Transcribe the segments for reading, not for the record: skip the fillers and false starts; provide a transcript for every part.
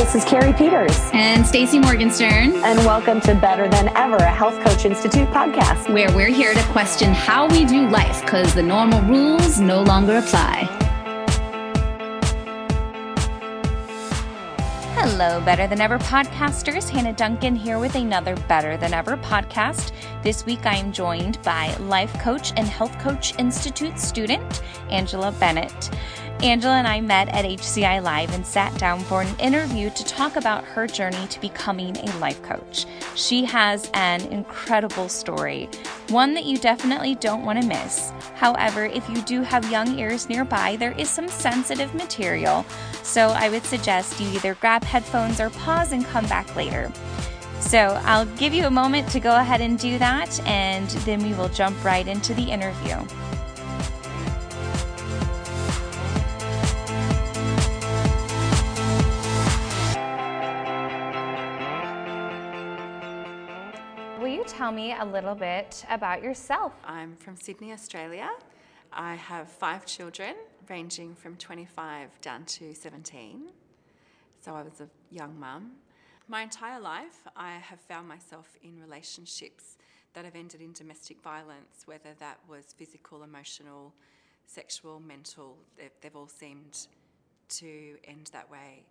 This is Carrie Peters. And Stacey Morgenstern. And welcome to Better Than Ever, a Health Coach Institute podcast. Where we're here to question how we do life because the normal rules no longer apply. Hello, Better Than Ever podcasters. Hannah Duncan here with another Better Than Ever podcast. This week I am joined by Life Coach and Health Coach Institute student, Angela Bennett. Angela and I met at HCI Live and sat down for an interview to talk about her journey to becoming a life coach. She has an incredible story, one that you definitely don't want to miss. However, if you do have young ears nearby, there is some sensitive material, so I would suggest you either grab headphones or pause and come back later. So I'll give you a moment to go ahead and do that, and then we will jump right into the interview. Will you tell me a little bit about yourself? I'm from Sydney, Australia. I have 5 children, ranging from 25 down to 17. So I was a young mum. My entire life, I have found myself in relationships that have ended in domestic violence, whether that was physical, emotional, sexual, mental. They've all seemed to end that way.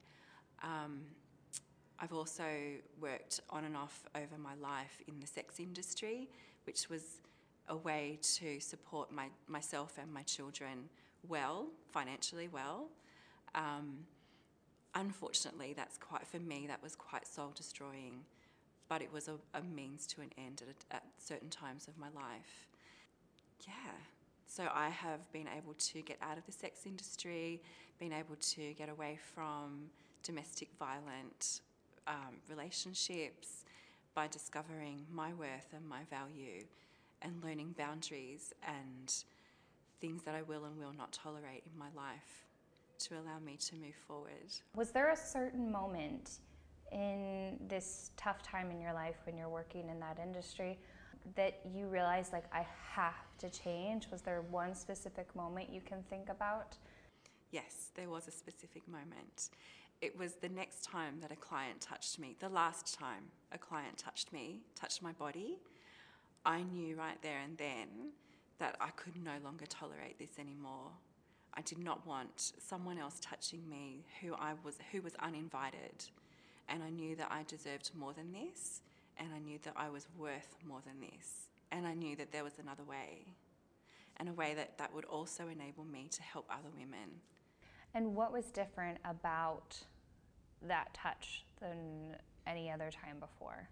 I've also worked on and off over my life in the sex industry, which was a way to support myself and my children financially well. Unfortunately, for me, that was quite soul-destroying, but it was a means to an end at certain times of my life. Yeah, so I have been able to get out of the sex industry, been able to get away from domestic violent relationships by discovering my worth and my value and learning boundaries and things that I will and will not tolerate in my life to allow me to move forward. Was there a certain moment in this tough time in your life when you're working in that industry that you realized, like, I have to change? Was there one specific moment you can think about? Yes, there was a specific moment. It was the next time that a client touched me, the last time a client touched my body. I knew right there and then that I could no longer tolerate this anymore. I did not want someone else touching me who was uninvited. And I knew that I deserved more than this, and I knew that I was worth more than this. And I knew that there was another way, and a way that would also enable me to help other women. And what was different about that touch than any other time before?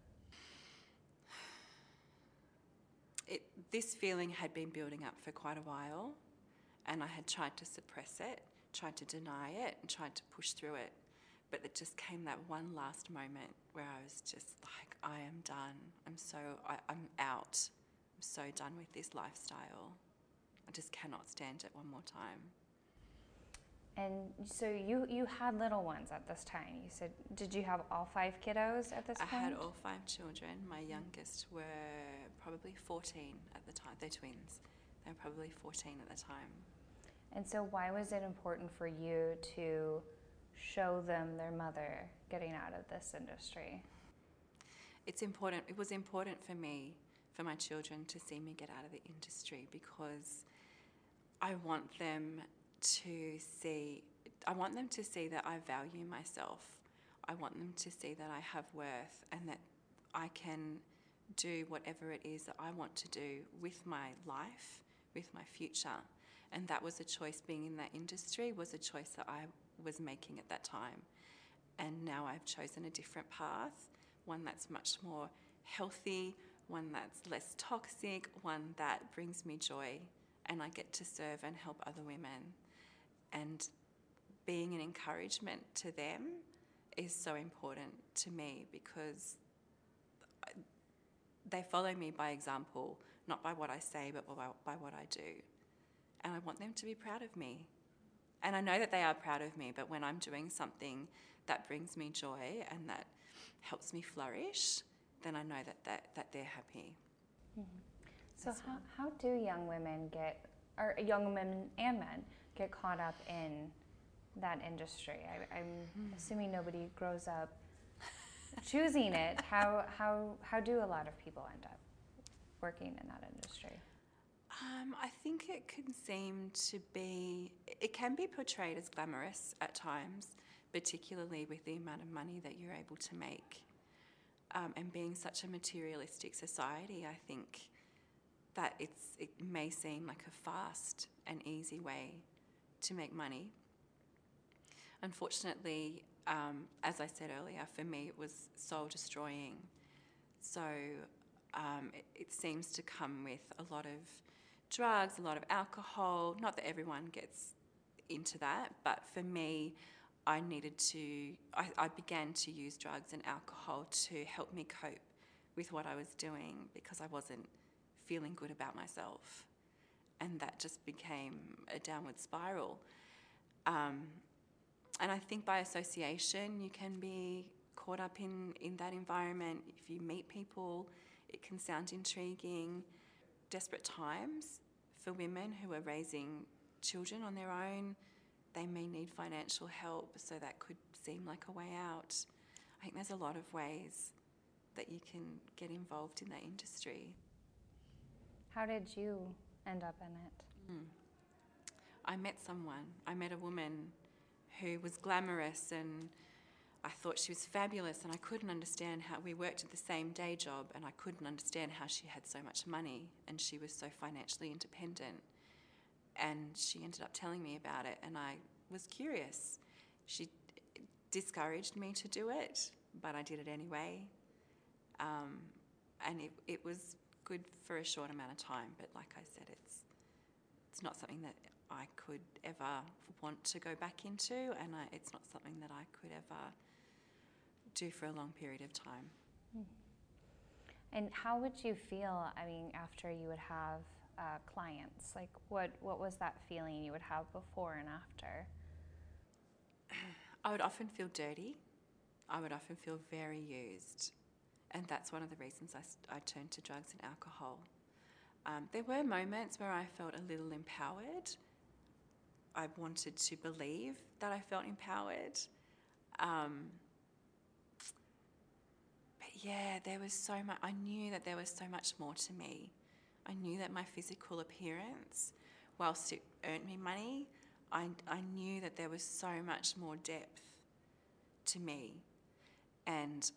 This feeling had been building up for quite a while, and I had tried to suppress it, tried to deny it, and tried to push through it. But it just came that one last moment where I was just like, I am done. I'm out. I'm so done with this lifestyle. I just cannot stand it one more time. And so you had little ones at this time. You said, did you have all 5 kiddos at this point? I had all 5 children. My youngest were probably 14 at the time. They're twins. They were probably 14 at the time. And so why was it important for you to show them their mother getting out of this industry? It's important. It was important for me, for my children, to see me get out of the industry, because I want them to see that I value myself. I want them to see that I have worth and that I can do whatever it is that I want to do with my life, with my future. And that was a choice. Being in that industry was a choice that I was making at that time. And now I've chosen a different path, one that's much more healthy, one that's less toxic, one that brings me joy, and I get to serve and help other women. And being an encouragement to them is so important to me, because they follow me by example, not by what I say, but by what I do. And I want them to be proud of me. And I know that they are proud of me, but when I'm doing something that brings me joy and that helps me flourish, then I know that they're happy. Mm-hmm. So how do young women or young women and men get caught up in that industry? I'm assuming nobody grows up choosing it. How do a lot of people end up working in that industry? I think it can be portrayed as glamorous at times, particularly with the amount of money that you're able to make. And being such a materialistic society, I think that it may seem like a fast and easy way to make money. Unfortunately, as I said earlier, for me it was soul destroying. So it seems to come with a lot of drugs, a lot of alcohol. Not that everyone gets into that, but for me, I began to use drugs and alcohol to help me cope with what I was doing because I wasn't feeling good about myself. And that just became a downward spiral. And I think by association, you can be caught up in that environment. If you meet people, it can sound intriguing. Desperate times for women who are raising children on their own. They may need financial help, so that could seem like a way out. I think there's a lot of ways that you can get involved in that industry. How did you end up in it? I met a woman who was glamorous, and I thought she was fabulous, and I couldn't understand how we worked at the same day job, and I couldn't understand how she had so much money and she was so financially independent. And she ended up telling me about it, and I was curious. She discouraged me to do it, but I did it anyway. And it was good for a short amount of time, but like I said, it's not something that I could ever want to go back into, and it's not something that I could ever do for a long period of time. And how would you feel, after you would have clients? Like, what was that feeling you would have before and after? I would often feel dirty. I would often feel very used. And that's one of the reasons I turned to drugs and alcohol. There were moments where I felt a little empowered. I wanted to believe that I felt empowered. But yeah, there was so much. I knew that there was so much more to me. I knew that my physical appearance, whilst it earned me money, I knew that there was so much more depth to me. And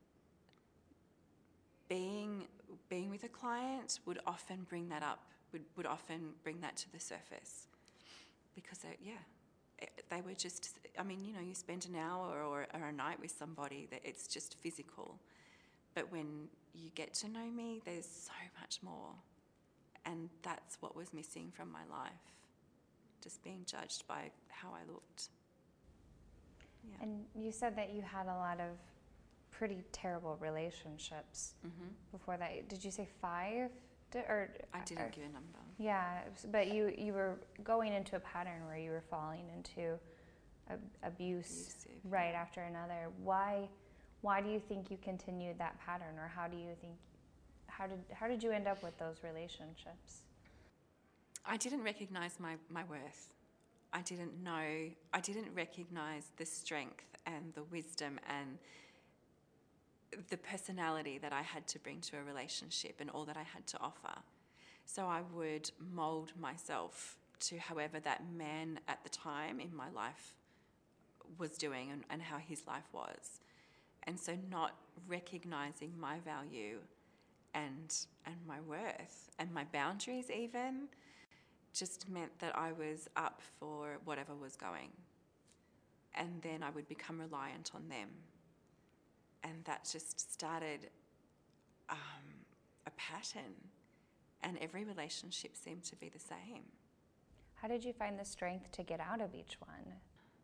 being with a client would often bring that up, would often bring that to the surface. Because, they were just, you spend an hour or a night with somebody, that it's just physical. But when you get to know me, there's so much more. And that's what was missing from my life, just being judged by how I looked. Yeah. And you said that you had a lot of pretty terrible relationships before that. Did you say 5? I didn't give a number. Yeah, but you were going into a pattern where you were falling into abuse right after another. Why do you think you continued that pattern, or how did you end up with those relationships? I didn't recognize my worth. I didn't recognize the strength and the wisdom and the personality that I had to bring to a relationship and all that I had to offer. So I would mould myself to however that man at the time in my life was doing and how his life was. And so not recognizing my value and my worth and my boundaries even just meant that I was up for whatever was going. And then I would become reliant on them. And that just started a pattern. And every relationship seemed to be the same. How did you find the strength to get out of each one?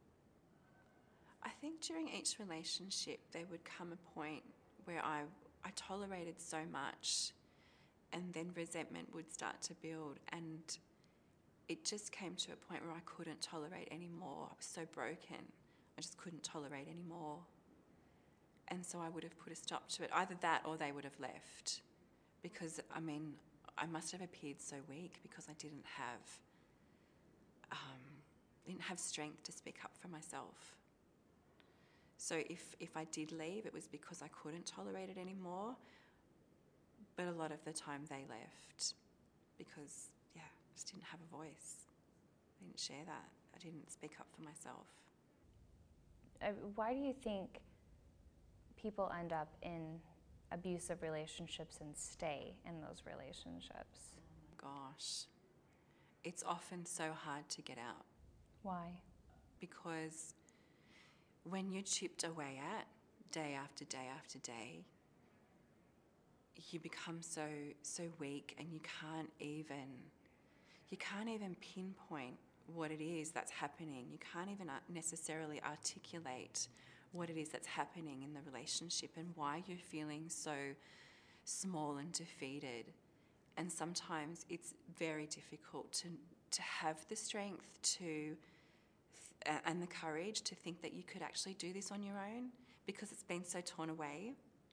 I think during each relationship there would come a point where I tolerated so much, and then resentment would start to build, and it just came to a point where I couldn't tolerate anymore. I was so broken. I just couldn't tolerate anymore. And so I would have put a stop to it. Either that or they would have left. Because, I must have appeared so weak because I didn't have didn't have strength to speak up for myself. So if I did leave, it was because I couldn't tolerate it anymore. But a lot of the time they left because, I just didn't have a voice. I didn't share that. I didn't speak up for myself. Why do you think people end up in abusive relationships and stay in those relationships? Gosh, it's often so hard to get out. Why? Because when you're chipped away at day after day after day, you become so weak, and you can't even pinpoint what it is that's happening. You can't even necessarily articulate what it is that's happening in the relationship and why you're feeling so small and defeated. And sometimes it's very difficult to have the strength and the courage to think that you could actually do this on your own, because it's been so torn away.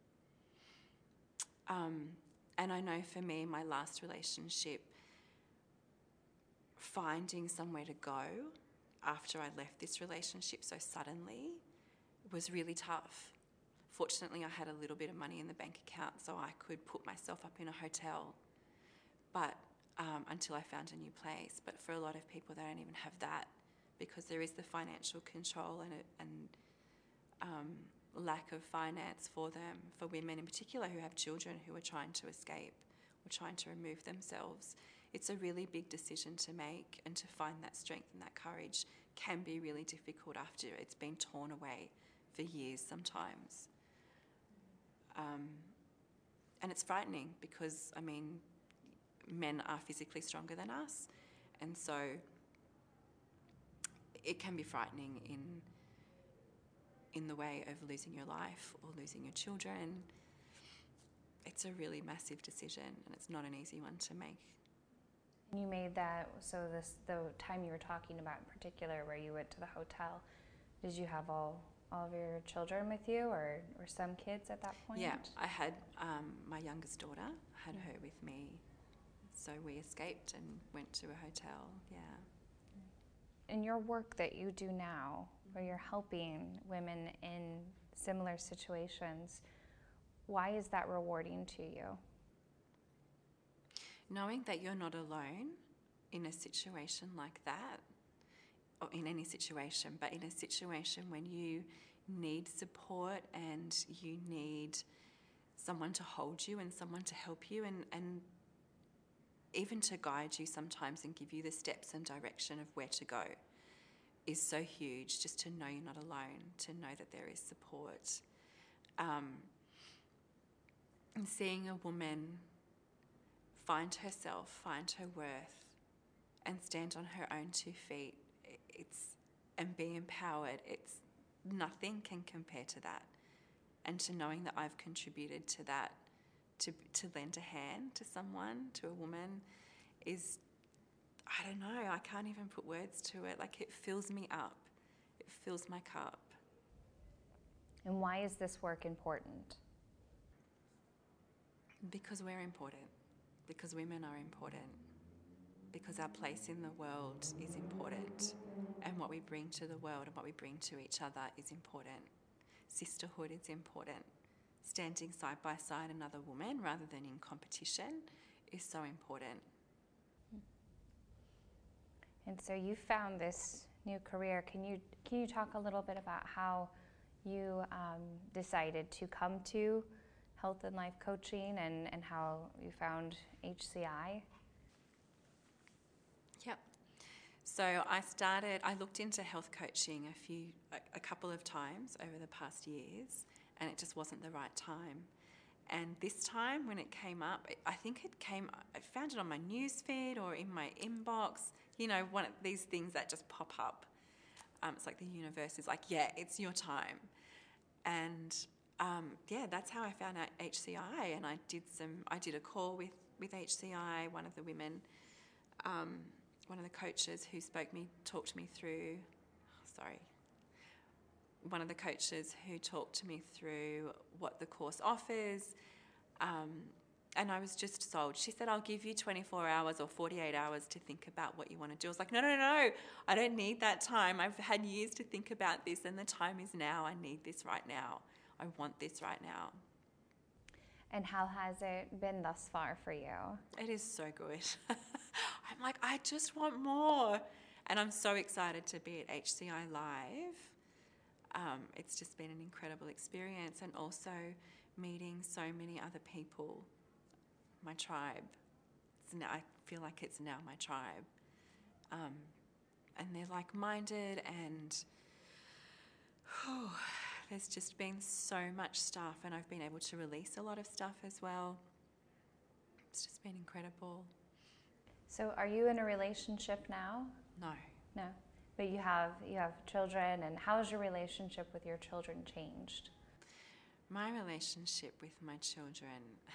And I know for me, my last relationship, finding somewhere to go after I left this relationship so suddenly was really tough. Fortunately, I had a little bit of money in the bank account, so I could put myself up in a hotel, but until I found a new place. But for a lot of people, they don't even have that, because there is the financial control and lack of finance for them, for women in particular who have children who are trying to escape or trying to remove themselves. It's a really big decision to make, and to find that strength and that courage can be really difficult after it's been torn away for years sometimes. And it's frightening because, men are physically stronger than us, and so it can be frightening in the way of losing your life or losing your children. It's a really massive decision, and it's not an easy one to make. You made that, so the time you were talking about in particular, where you went to the hotel, did you have all of your children with you, or some kids at that point? Yeah, I had my youngest daughter, I had her with me. So we escaped and went to a hotel, In your work that you do now, where you're helping women in similar situations, why is that rewarding to you? Knowing that you're not alone in a situation like that, or in any situation, but in a situation when you need support and you need someone to hold you and someone to help you and even to guide you sometimes and give you the steps and direction of where to go, is so huge. Just to know you're not alone, to know that there is support. And seeing a woman find herself, find her worth, and stand on her own 2 feet, and be empowered, nothing can compare to that. And to knowing that I've contributed to that, to lend a hand to someone, to a woman, is, I don't know, I can't even put words to it. Like, it fills me up. It fills my cup. And why is this work important? Because we're important. Because women are important. Because our place in the world is important. And what we bring to the world and what we bring to each other is important. Sisterhood is important. Standing side by side another woman rather than in competition is so important. And so you found this new career. Can you talk a little bit about how you decided to come to health and life coaching, and how you found HCI? Yep. So I looked into health coaching a couple of times over the past years, and it just wasn't the right time. And this time when it came up, I found it on my newsfeed or in my inbox, one of these things that just pop up. It's like the universe is like, yeah, it's your time. And that's how I found out HCI. And I did a call with HCI, one of the women, one of the coaches who talked to me through what the course offers, And I was just sold. She said, I'll give you 24 hours or 48 hours to think about what you want to do. I was like, no, I don't need that time. I've had years to think about this, and the time is now. I need this right now. I want this right now. And how has it been thus far for you? It is so good. I'm like, I just want more. And I'm so excited to be at HCI Live. It's just been an incredible experience, and also meeting so many other people, my tribe. I feel like it's now my tribe. And they're like-minded, and there's just been so much stuff, and I've been able to release a lot of stuff as well. It's just been incredible. So are you in a relationship now? No. But you have children, and how has your relationship with your children changed? My relationship with my children,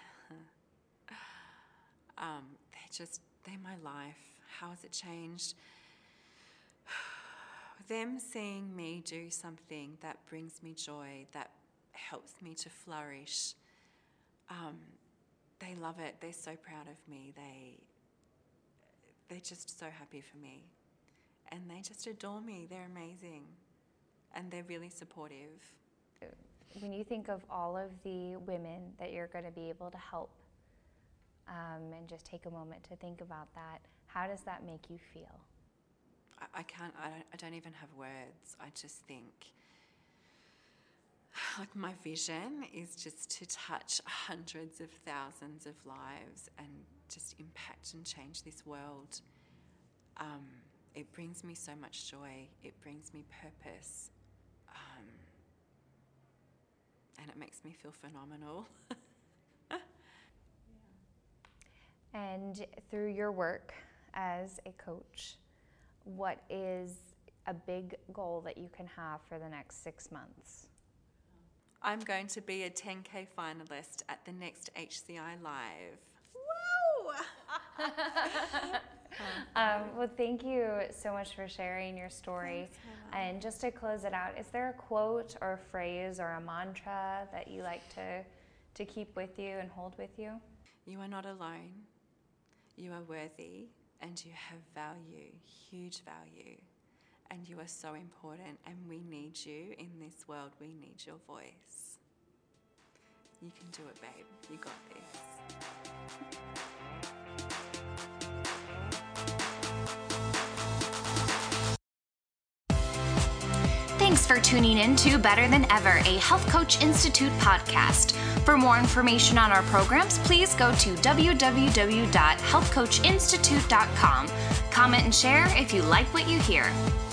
they're my life. How has it changed? Them seeing me do something that brings me joy, that helps me to flourish, they love it. They're so proud of me. They're just so happy for me. And they just adore me. They're amazing. And they're really supportive. When you think of all of the women that you're going to be able to help, and just take a moment to think about that, how does that make you feel? I don't even have words. I just think, like, my vision is just to touch hundreds of thousands of lives and just impact and change this world. It brings me so much joy. It brings me purpose. And it makes me feel phenomenal. And through your work as a coach, what is a big goal that you can have for the next 6 months? I'm going to be a 10K finalist at the next HCI Live. Woo! Well, thank you so much for sharing your story. Thanks, and just to close it out, is there a quote or a phrase or a mantra that you like to keep with you and hold with you? You are not alone. You are worthy, and you have value, huge value. And you are so important, and we need you in this world. We need your voice. You can do it, babe. You got this. Thanks for tuning in to Better Than Ever, a Health Coach Institute podcast. For more information on our programs, please go to www.healthcoachinstitute.com. Comment and share if you like what you hear.